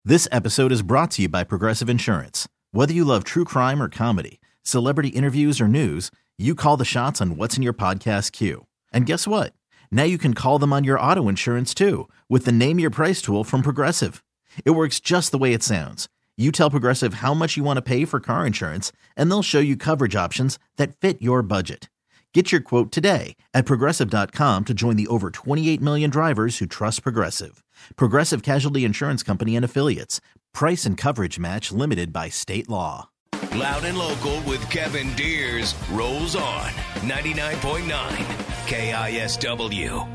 This episode is brought to you by Progressive Insurance. Whether you love true crime or comedy, celebrity interviews or news, you call the shots on what's in your podcast queue. And guess what? Now you can call them on your auto insurance too with the Name Your Price tool from Progressive. It works just the way it sounds. You tell Progressive how much you want to pay for car insurance, and they'll show you coverage options that fit your budget. Get your quote today at Progressive.com to join the over 28 million drivers who trust Progressive. Progressive Casualty Insurance Company and Affiliates. Price and coverage match limited by state law. Loud and Local with Kevin Deers rolls on 99.9 KISW.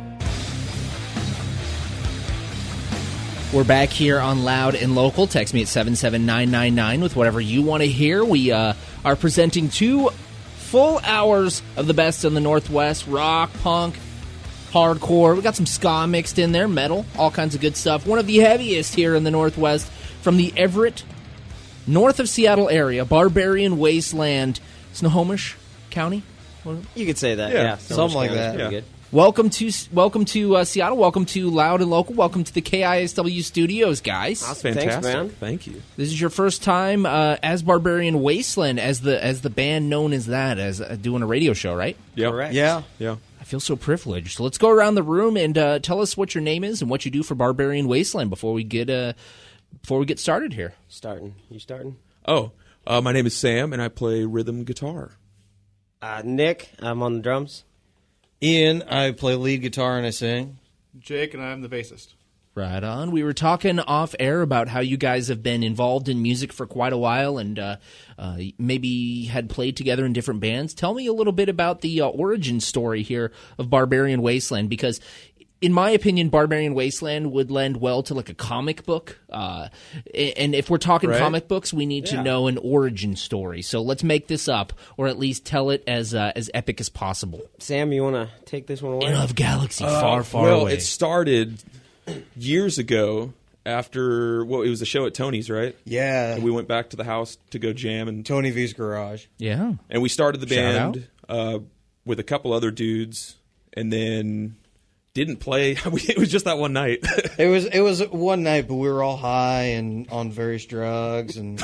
We're back here on Loud and Local. Text me at 77999 with whatever you want to hear. We are presenting 2 full hours of the best in the Northwest. Rock, punk, hardcore. We got some ska mixed in there, metal, all kinds of good stuff. One of the heaviest here in the Northwest from the Everett, north of Seattle area, Barbarian Wasteland, Snohomish County. You could say that, yeah. Something like that. Yeah. Good. Welcome to Seattle. Welcome to Loud and Local. Welcome to the KISW studios, guys. Awesome. Fantastic. Thanks, man. Thank you. This is your first time as Barbarian Wasteland, as the band known as that, as doing a radio show, right? Yeah. Correct. Yeah. I feel so privileged. So let's go around the room and tell us what your name is and what you do for Barbarian Wasteland before we get started here. You starting? Oh, my name is Sam, and I play rhythm guitar. Nick, I'm on the drums. Ian, I play lead guitar and I sing. Jake, and I'm the bassist. Right on. We were talking off air about how you guys have been involved in music for quite a while and maybe had played together in different bands. Tell me a little bit about the origin story here of Barbarian Wasteland, because in my opinion, Barbarian Wasteland would lend well to like a comic book. And if we're talking comic books, we need to know an origin story. So let's make this up, or at least tell it as epic as possible. Sam, you want to take this one away? In a galaxy far away. Well, it started years ago after, it was a show at Tony's, right? Yeah. And we went back to the house to go jam. And Tony V's Garage. Yeah. And we started the Shout band with a couple other dudes, and then didn't play. It was just that one night. It was one night, but we were all high and on various drugs and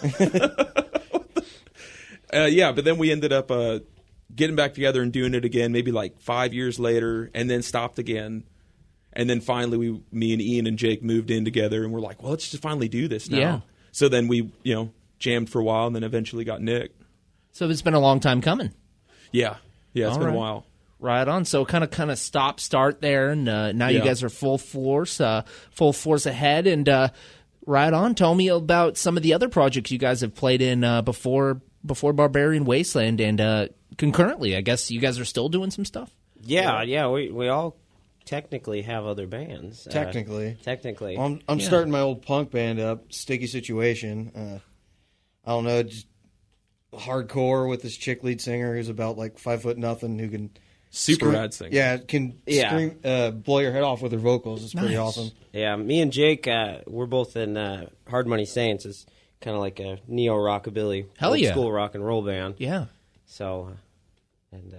but then we ended up getting back together and doing it again, maybe like 5 years later, and then stopped again. And then finally, me and Ian and Jake moved in together, and we're like, well, let's just finally do this now. Yeah. So then we, jammed for a while, and then eventually got Nick. So it's been a long time coming. Yeah, it's been a while. Right on. So kind of stop, start there, and now you guys are full force ahead. And right on. Tell me about some of the other projects you guys have played in before Barbarian Wasteland, and concurrently, I guess you guys are still doing some stuff. Yeah. We all technically have other bands. technically. I'm starting my old punk band up, Sticky Situation. I don't know, just hardcore with this chick lead singer who's about like 5'0" who can Super rad singer. Yeah, can scream, blow your head off with her vocals. It's pretty awesome. Yeah, me and Jake, we're both in Hard Money Saints. It's kind of like a neo-rockabilly, old school rock and roll band. Yeah. So, and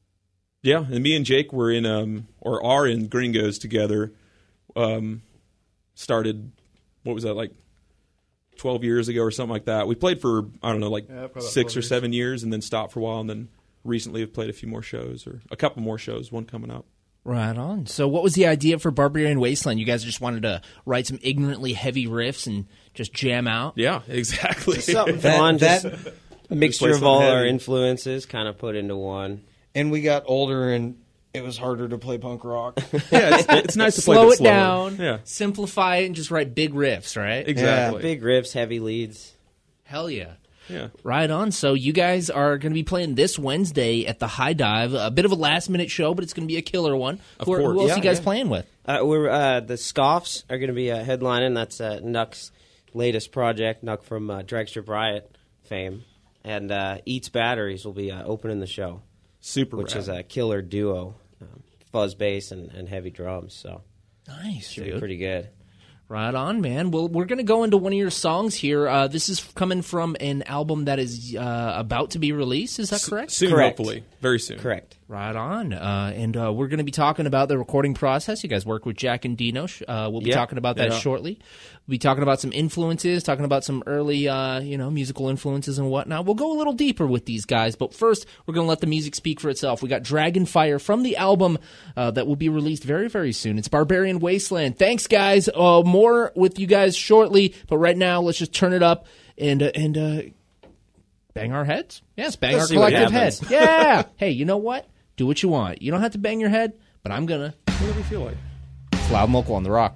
me and Jake were in, or are in Gringos together. Started, what was that, like 12 years ago or something like that. We played for, I don't know, like 6 or 7 years, and then stopped for a while, and then recently have played a few more shows, or a couple more shows, one coming up. Right on. So what was the idea for Barbarian Wasteland? You guys just wanted to write some ignorantly heavy riffs and just jam out? Yeah, exactly. Something fun, just a mixture of all our influences kind of put into one. And we got older, and it was harder to play punk rock. Yeah, it's nice to play Slow it it down, simplify it, and just write big riffs, right? Exactly. Yeah, big riffs, heavy leads. Hell yeah. Yeah. Right on. So you guys are going to be playing this Wednesday at the High Dive. A bit of a last-minute show, but it's going to be a killer one. Who else are you guys playing with? We're the Scoffs are going to be headlining. That's Nuck's latest project, Nuck from Dragstrip Riot fame. And Eats Batteries will be opening the show. Which is a killer duo, fuzz bass and heavy drums. So nice, should be pretty good. Right on, man. Well, we're going to go into one of your songs here. This is coming from an album that is about to be released. Is that correct? Soon, correct. Hopefully. Very soon. Correct. Right on. And we're going to be talking about the recording process. You guys work with Jack and Dino. We'll be talking about that shortly. We'll be talking about some influences, talking about some early, musical influences and whatnot. We'll go a little deeper with these guys, but first, we're going to let the music speak for itself. We got Dragonfire from the album that will be released very, very soon. It's Barbarian Wasteland. Thanks, guys. More with you guys shortly, but right now, let's just turn it up and bang our heads. Yes, bang our collective heads. Yeah. Hey, you know what? Do what you want. You don't have to bang your head, but I'm gonna. Whatever you feel like. It's Loud and Local on The Rock.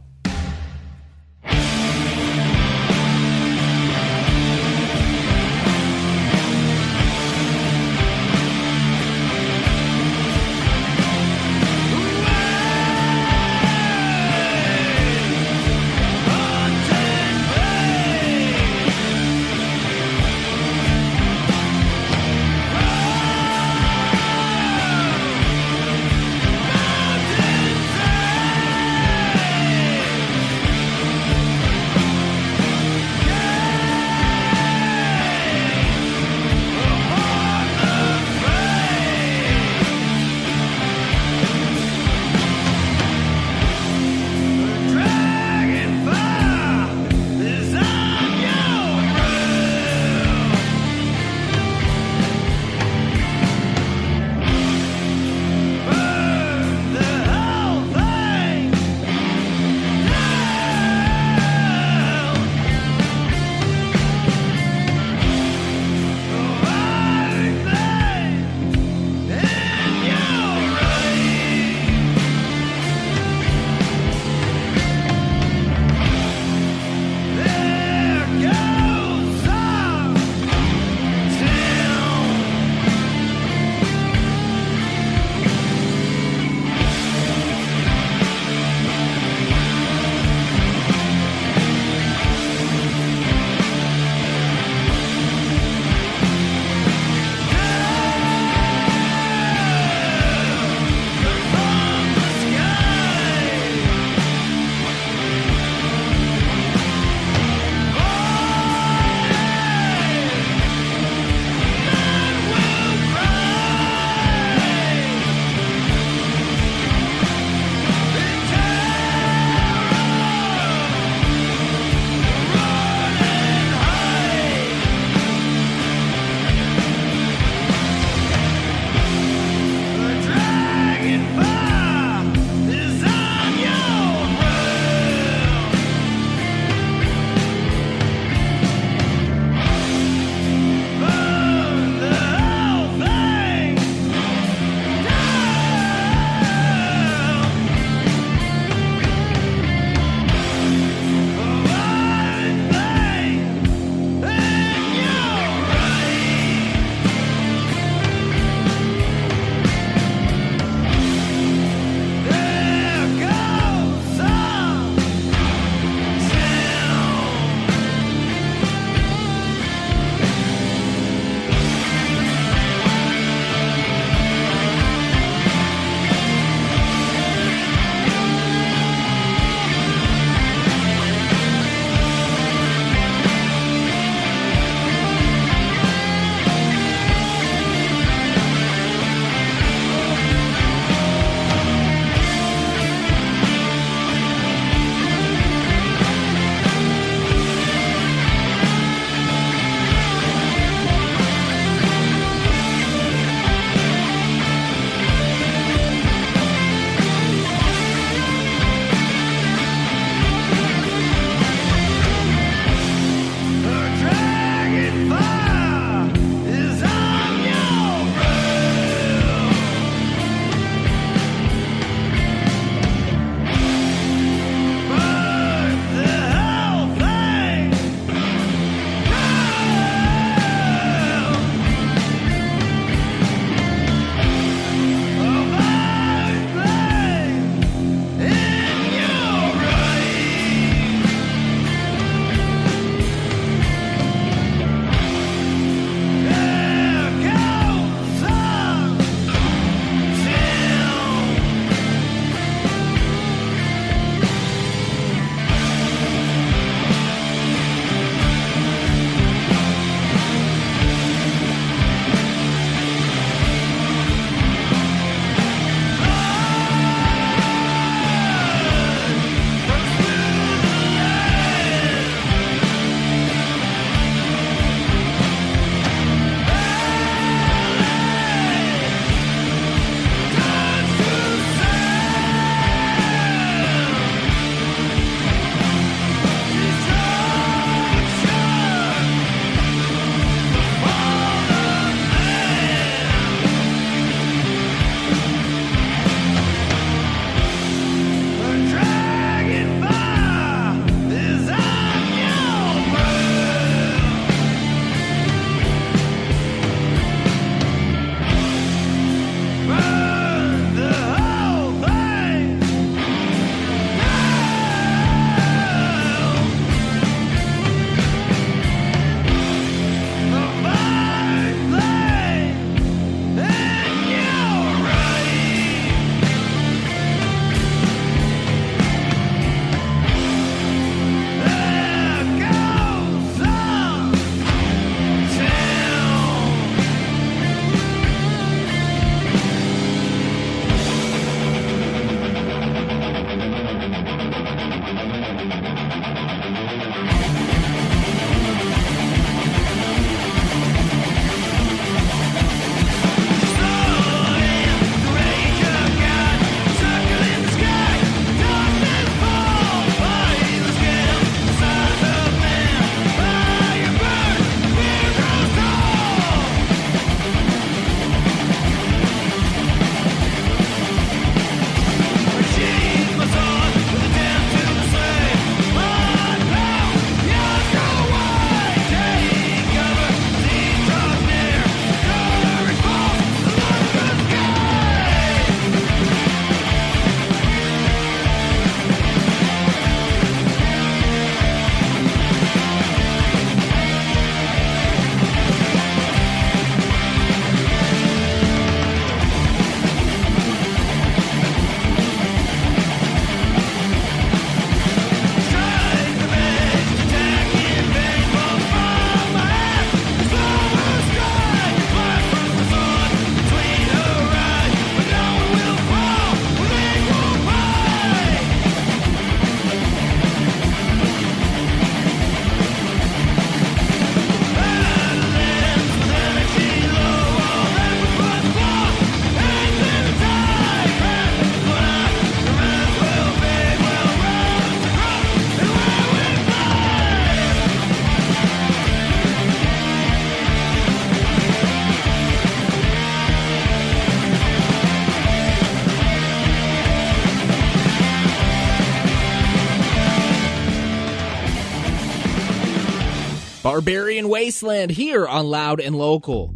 Barbarian Wasteland here on Loud and Local.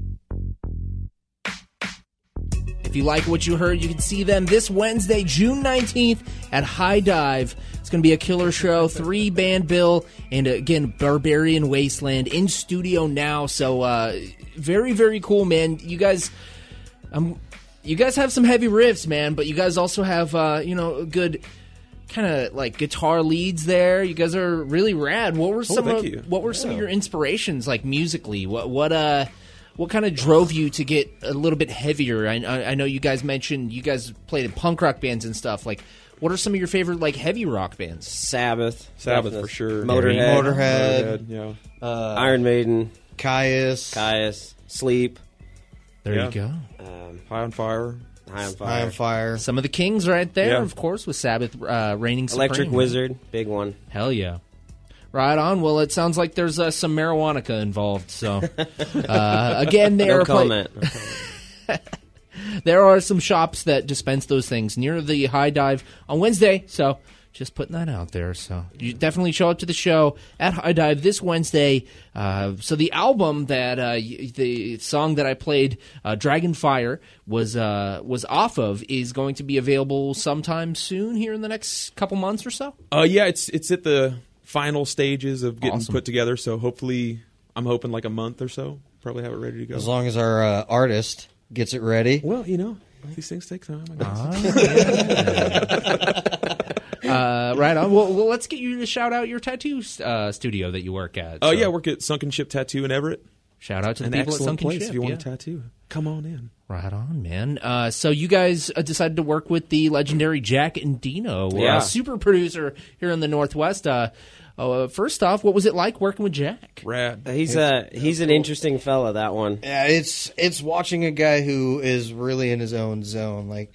If you like what you heard, you can see them this Wednesday, June 19th at High Dive. It's going to be a killer show, 3-band bill, and again, Barbarian Wasteland in studio now. So very, very cool, man. You guys have some heavy riffs, man, but you guys also have good kind of like guitar leads there. You guys are really rad. What were some of your inspirations, like musically? What kind of drove you to get a little bit heavier? I know you guys mentioned you guys played in punk rock bands and stuff. Like, what are some of your favorite like heavy rock bands? Sabbath for sure. Motorhead, yeah. Iron Maiden, Caius, Sleep. There you go. High on Fire. High on Fire. Some of the Kings right there, of course, with Sabbath reigning supreme. Electric Wizard, big one. Hell yeah. Right on. Well, it sounds like there's some marijuana involved. So, again, No comment. There are some shops that dispense those things near the High Dive on Wednesday. So, just putting that out there. So, you definitely show up to the show at High Dive this Wednesday. So, the album that the song that I played, Dragonfire, was off of is going to be available sometime soon here in the next couple months or so. Yeah, it's at the final stages of getting put together, so hopefully I'm hoping like a month or so, probably have it ready to go. As long as our artist gets it ready. Well, these things take time, I guess. Right on. Well, let's get you to shout out your tattoo studio that you work at. Oh, yeah, I work at Sunken Ship Tattoo in Everett. Shout out to the An people at excellent Sunken place Ship. if you want a tattoo. Come on in. Right on, man. So you guys decided to work with the legendary Jack Endino, super producer here in the Northwest. First off, what was it like working with Jack? Rad. He's an interesting fella, that one. Yeah, it's watching a guy who is really in his own zone. Like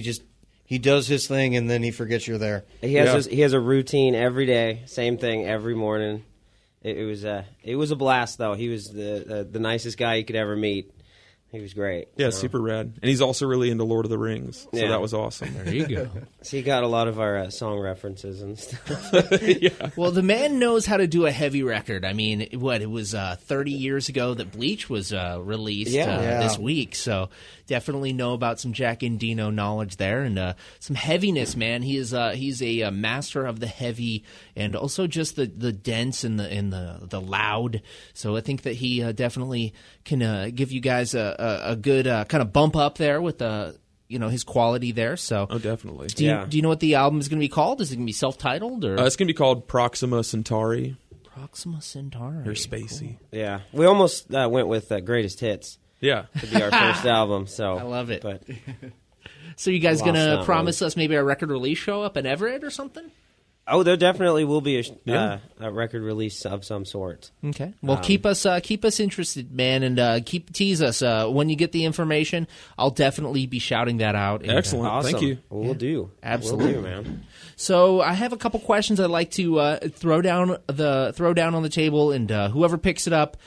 he does his thing and then he forgets you're there. He has a routine every day, same thing every morning. It was a blast though. He was the nicest guy you could ever meet. He was great. Yeah, super rad. And he's also really into Lord of the Rings, so that was awesome. There you go. So he got a lot of our song references and stuff. Yeah. Well, the man knows how to do a heavy record. I mean, it was 30 years ago that Bleach was released this week, so definitely know about some Jack Endino knowledge there and some heaviness, man. He's a master of the heavy and also just the dense and the loud. So I think that he definitely can give you guys a good kind of bump up there with his quality there. So definitely. Do you know what the album is going to be called? Is it going to be self-titled or? It's going to be called Proxima Centauri. Proxima Centauri. Or spacey. Cool. Yeah, we almost went with Greatest Hits. Yeah, to be our first album. So I love it. But so you guys going to promise us maybe a record release show up in Everett or something? Oh, there definitely will be a record release of some sort. Okay. Well, keep us interested, man, and tease us when you get the information. I'll definitely be shouting that out. Excellent. Awesome. Thank you. We'll do. Absolutely, we'll do, man. So I have a couple questions I'd like to throw down on the table, and whoever picks it up,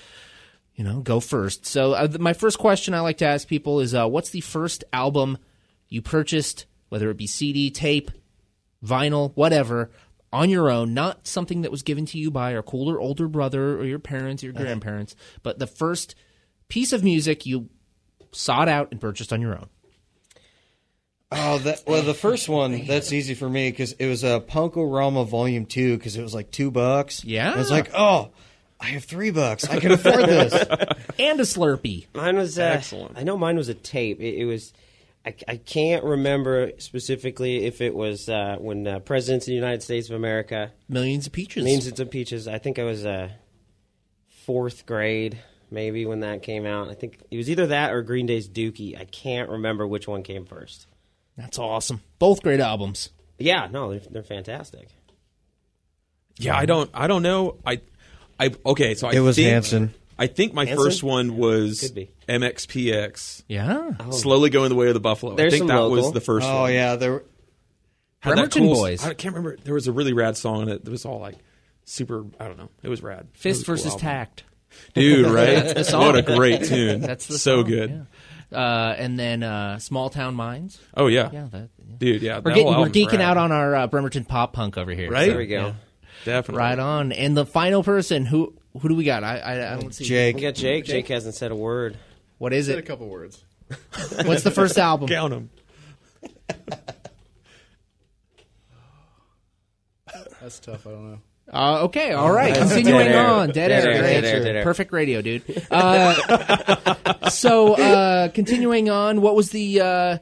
go first. So my first question I like to ask people is, what's the first album you purchased, whether it be CD, tape, vinyl, whatever, on your own, not something that was given to you by a cooler older brother or your parents or your grandparents, but the first piece of music you sought out and purchased on your own? Oh, the first one, that's easy for me because it was a Punk-O-Rama Volume 2 because it was like $2. Yeah. And it's like, I have $3. I can afford this. And a Slurpee. Mine was excellent. I know mine was a tape. It was. I can't remember specifically if it was when Presidents of the United States of America. Millions of Peaches. Millions of Peaches. I think I was fourth grade maybe when that came out. I think it was either that or Green Day's Dookie. I can't remember which one came first. That's awesome. Both great albums. Yeah, no, they're fantastic. Yeah, I don't know. Okay, so it was Hanson. I think my first one was MXPX. Yeah. Slowly Going the Way of the Buffalo. There's I think some that local. was the first one. Oh, yeah. Bremerton Boys. I can't remember. There was a really rad song in it. It was all like super, I don't know. It was rad. Fist was a cool versus album. Tact. Dude, right? That's the song. What a great tune. That's the so song, good. Yeah. And then Small Town Minds. Oh, yeah. Yeah, Dude, yeah. We're geeking out on our Bremerton pop punk over here. Right? There we go. Definitely. Right on. And the final person, Who do we got? I don't see. Jake. We got Jake. Jake hasn't said a word. What is Said a it? couple words. What's the first album? Count them. That's tough. I don't know. Okay, all right. Continuing Dead air. on. Dead air. Dead Great. air, dead air. Perfect radio, dude. Continuing on, what was the...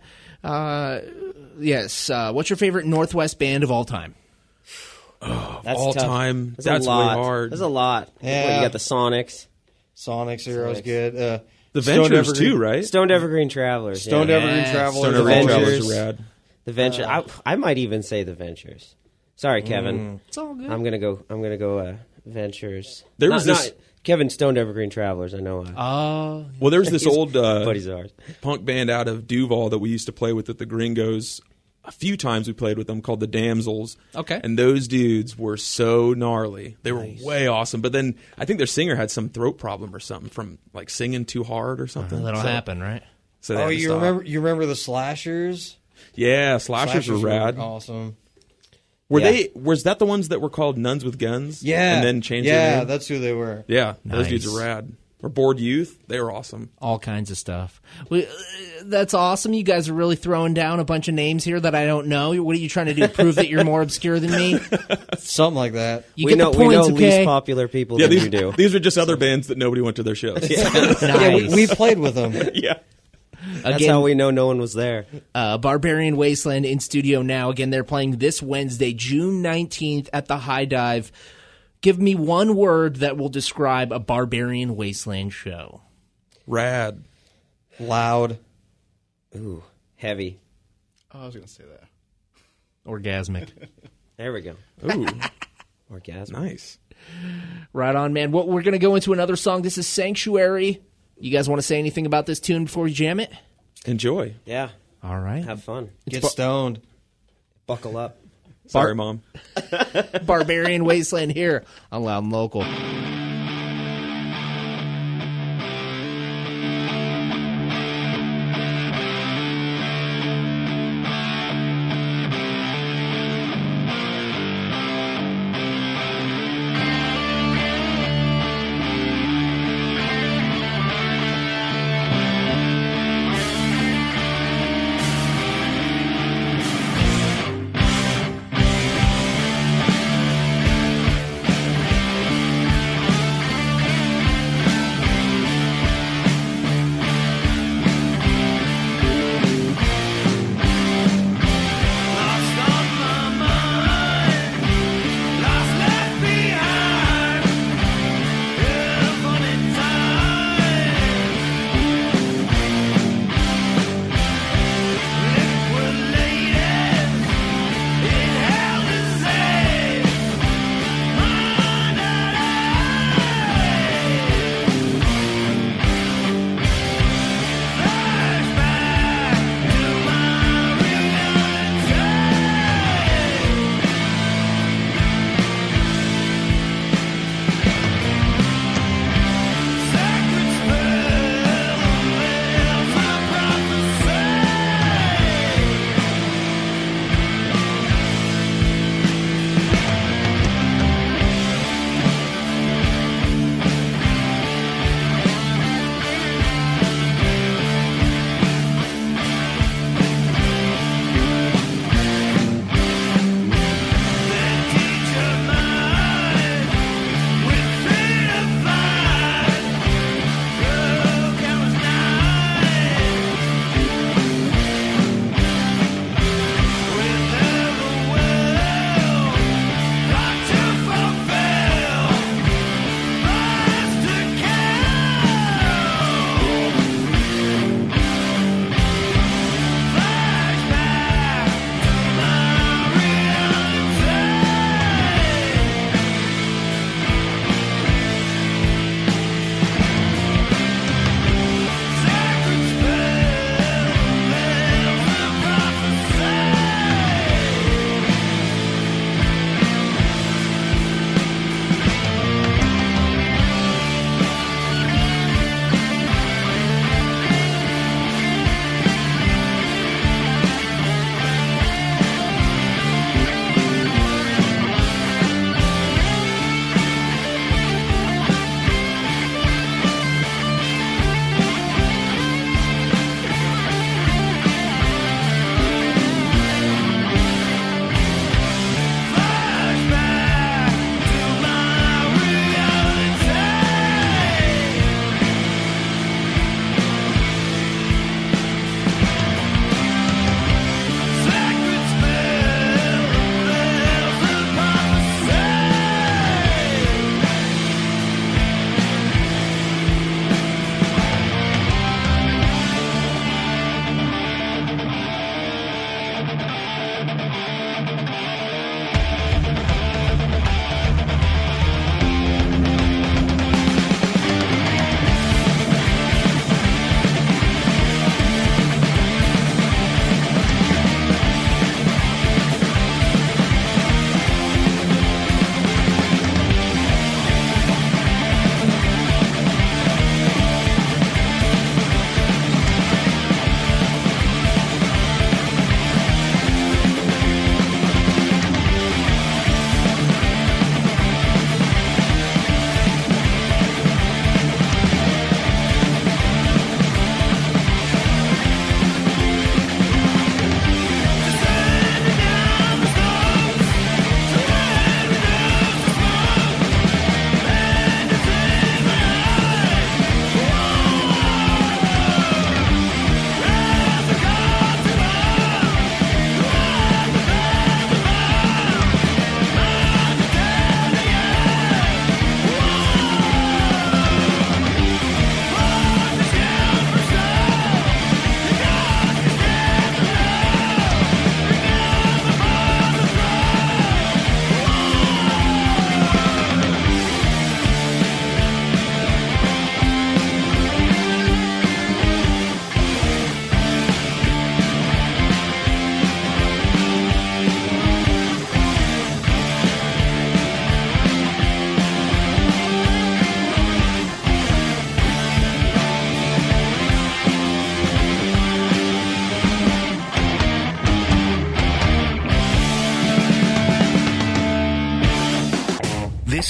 what's your favorite Northwest band of all time? That's All tough. time. That's That's a lot. really hard. That's a lot. Yeah. What, you got the Sonics. Sonics are always good. The Stoned Ventures Evergreen- too, right? Stoned Evergreen Travelers. Stoned yeah. Evergreen Yes. Travelers. Stone The Evergreen Ventures. Travelers are rad. The Ventures. I might even say the Ventures. Sorry, Kevin. It's all good. I'm gonna go. Ventures. There was Not- this- not Kevin Stoned Evergreen Travelers. I know. Oh, Well, there's this He's- old buddies of ours. punk band out of Duval that we used to play with at the Gringos. A few times we played with them, called the Damsels. Okay. And those dudes were so gnarly. They were way awesome. But then I think their singer had some throat problem or something from like singing too hard or something. that'll So- happen, right? So they Oh, had to you stop. remember the Slashers? Yeah, Slashers were rad. Awesome. Was that the ones that were called Nuns with Guns? Yeah. And then changed their Yeah, name? that's who they were. Yeah, those dudes Nice. are rad. Or Bored Youth, they were awesome. All kinds of stuff. That's awesome. You guys are really throwing down a bunch of names here that I don't know. What are you trying to do? Prove that you're more obscure than me? Something like that. You we get know the points, least okay? popular people Yeah, than these, you do. these are just other bands that nobody went to their shows. Nice. Yeah, we played with them. Yeah. That's Again, how we know no one was there. Barbarian Wasteland in studio now. Again, they're playing this Wednesday, June 19th at the High Dive. Give me one word that will describe a Barbarian Wasteland show. Rad. Loud. Ooh, heavy. Oh, I was going to say that. Orgasmic. There we go. Ooh, Orgasm. nice. Right on, man. We're going to go into another song. This is Sanctuary. You guys want to say anything about this tune before we jam it? Enjoy. Yeah, All right. have fun. Get stoned. Buckle up. Sorry, Mom. Barbarian Wasteland here on Loud and Local.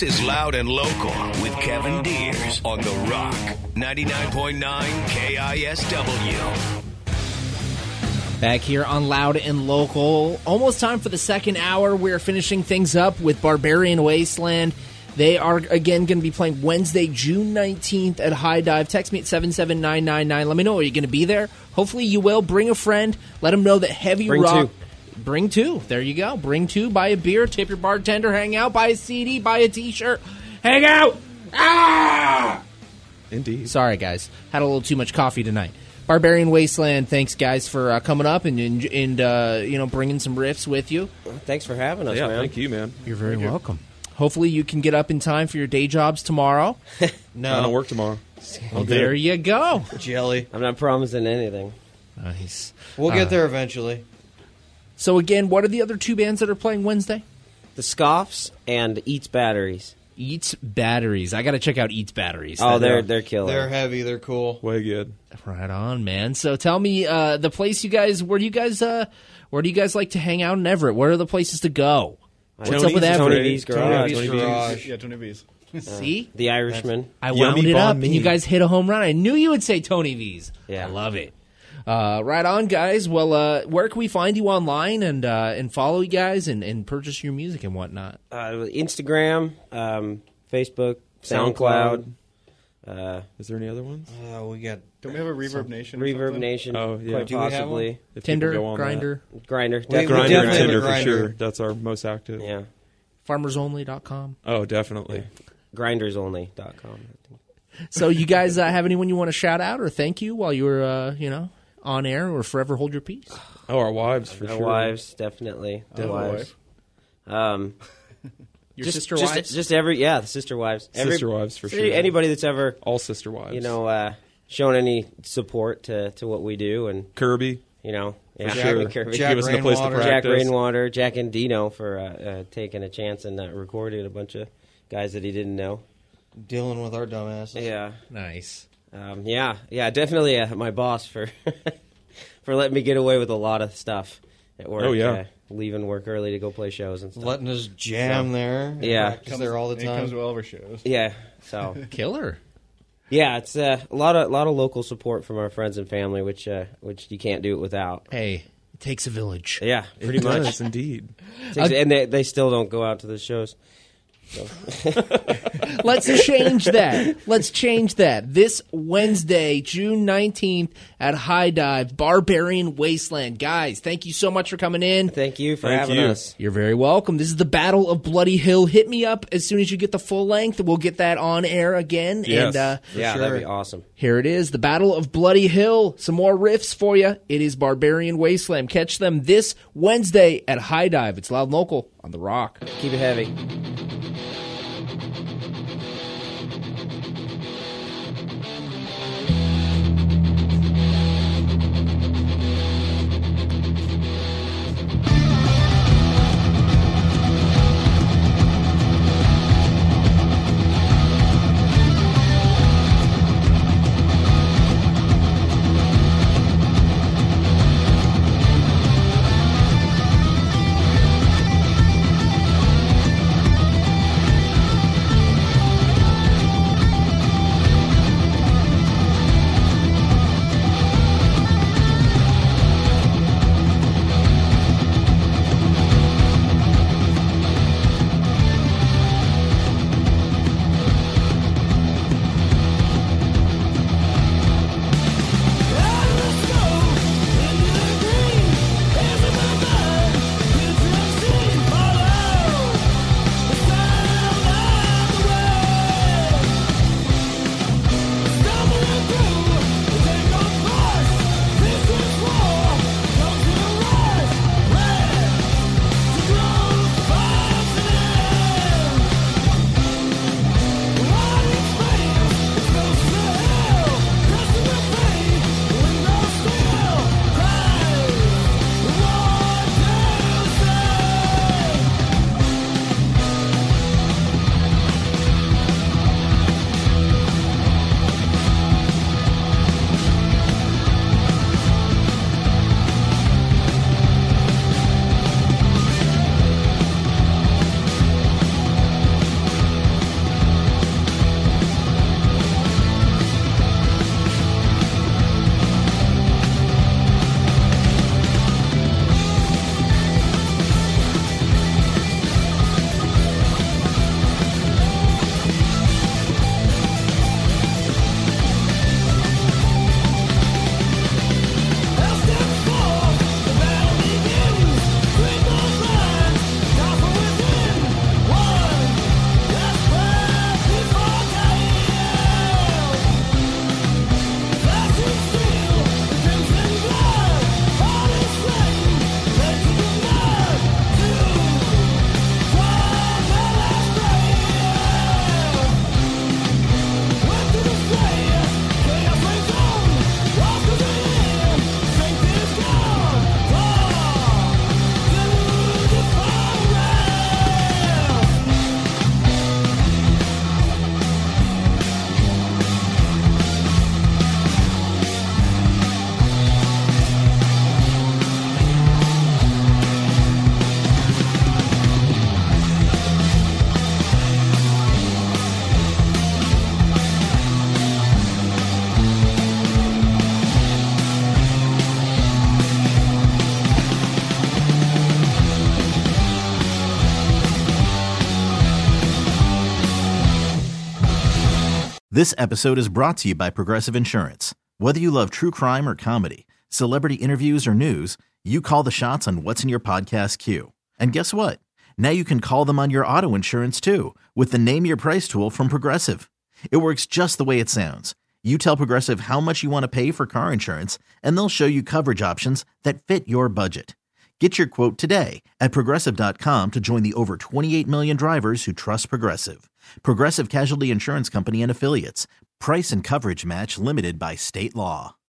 This is Loud and Local with Kevin Deers on The Rock, 99.9 KISW. Back here on Loud and Local. Almost time for the second hour. We're finishing things up with Barbarian Wasteland. They are, again, going to be playing Wednesday, June 19th at High Dive. Text me at 77999. Let me know. Are you going to be there? Hopefully you will. Bring a friend. Let them know that Heavy Rock... Bring two. There you go. Bring two. Buy a beer. Tip your bartender. Hang out. Buy a CD. Buy a T-shirt. Hang out! Ah! Indeed. Sorry, guys. Had a little too much coffee tonight. Barbarian Wasteland, thanks, guys, for coming up and bringing some riffs with you. Thanks for having us, Yeah, man. thank you, man. You're very welcome. Hopefully you can get up in time for your day jobs tomorrow. No. I don't work tomorrow. Well, there you go. Jelly. I'm not promising anything. Nice. We'll get there eventually. So, again, what are the other two bands that are playing Wednesday? The Scoffs and Eats Batteries. Eats Batteries. I got to check out Eats Batteries. Oh, they're killer. They're heavy. They're cool. Way good. Right on, man. So tell me the place you guys. Where do you guys like to hang out in Everett? Where are the places to go? What's up with Everett? Tony V's Garage. Tony V's Garage. Yeah, Tony V's. See? The Irishman. I wound Yummy it up, banh and you mi. guys hit a home run. I knew you would say Tony V's. Yeah. I love it. Right on, guys. Well, where can we find you online and follow you guys and purchase your music and whatnot? Instagram, Facebook, SoundCloud. Is there any other ones? We got. Don't we have a Reverb Nation? or Reverb something? Nation, Oh, yeah. quite Do we have possibly. one? If Tinder, people go on Grindr, Grinder, that. We Grindr and definitely have a Tinder for Grindr. sure. That's our most active. Yeah. farmersonly.com. Oh, definitely. Grindersonly.com. So you guys have anyone you want to shout out or thank you while you were, on air or forever hold your peace? Oh, our wives for Our sure. wives, definitely. The wives. Your Just- sister just, wives? Just the sister wives. Sister wives for sure. Anybody that's ever, All sister wives. shown any support to what we do, and Kirby. yeah, sure. Kirby. Jack Give us a place to Rainwater. practice. Jack Rainwater, Jack and Dino for taking a chance and recording a bunch of guys that he didn't know. Dealing with our dumbasses. Yeah, Nice. definitely my boss for for letting me get away with a lot of stuff at work. Oh, yeah. Leaving work early to go play shows and stuff. Letting us jam there. Yeah. Practice there all the He comes time. to all of our shows. Yeah, so Killer. yeah, it's a lot of local support from our friends and family, which you can't do it without. Hey, it takes a village. Yeah, pretty It much. does, indeed. And they still don't go out to the shows. So. Let's change that. Let's change that. This Wednesday, June 19th at High Dive, Barbarian Wasteland. Guys, thank you so much for coming in. Thank you for Thank having you. us. You're very welcome. This is the Battle of Bloody Hill. Hit me up as soon as you get the full length. We'll get that on air again. Yes. And Yeah, sure. that'd be awesome. here it is, the Battle of Bloody Hill. Some more riffs for you. It is Barbarian Wasteland. Catch them this Wednesday at High Dive. It's Loud and Local on The Rock. Keep it heavy. This episode is brought to you by Progressive Insurance. Whether you love true crime or comedy, celebrity interviews or news, you call the shots on what's in your podcast queue. And guess what? Now you can call them on your auto insurance too with the Name Your Price tool from Progressive. It works just the way it sounds. You tell Progressive how much you want to pay for car insurance, and they'll show you coverage options that fit your budget. Get your quote today at Progressive.com to join the over 28 million drivers who trust Progressive. Progressive Casualty Insurance Company and Affiliates. Price and coverage match limited by state law.